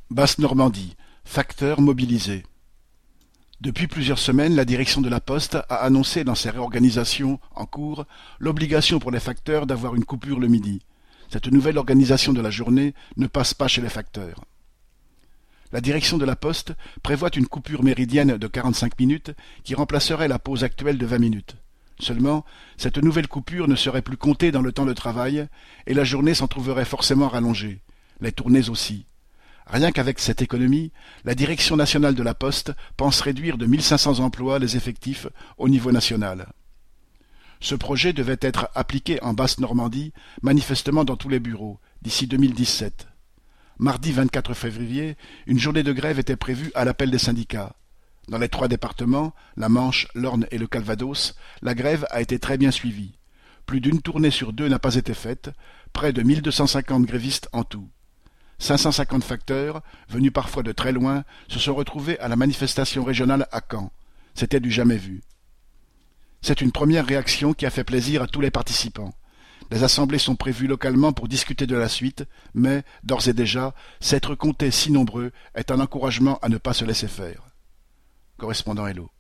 Basse-Normandie, facteurs mobilisés. Depuis plusieurs semaines, la direction de la Poste a annoncé dans ses réorganisations en cours l'obligation pour les facteurs d'avoir une coupure le midi. Cette nouvelle organisation de la journée ne passe pas chez les facteurs. La direction de la Poste prévoit une coupure méridienne de 45 minutes qui remplacerait la pause actuelle de 20 minutes. Seulement, cette nouvelle coupure ne serait plus comptée dans le temps de travail et la journée s'en trouverait forcément rallongée, les tournées aussi. Rien qu'avec cette économie, la Direction nationale de la Poste pense réduire de 1500 emplois les effectifs au niveau national. Ce projet devait être appliqué en Basse-Normandie, manifestement dans tous les bureaux, d'ici 2017. Mardi 24 février, une journée de grève était prévue à l'appel des syndicats. Dans les 3 départements, la Manche, l'Orne et le Calvados, la grève a été très bien suivie. Plus d'une tournée sur 2 n'a pas été faite, près de 1250 grévistes en tout. 550 facteurs, venus parfois de très loin, se sont retrouvés à la manifestation régionale à Caen. C'était du jamais vu. C'est une première réaction qui a fait plaisir à tous les participants. Des assemblées sont prévues localement pour discuter de la suite, mais, d'ores et déjà, s'être comptés si nombreux est un encouragement à ne pas se laisser faire. Correspondant Hello.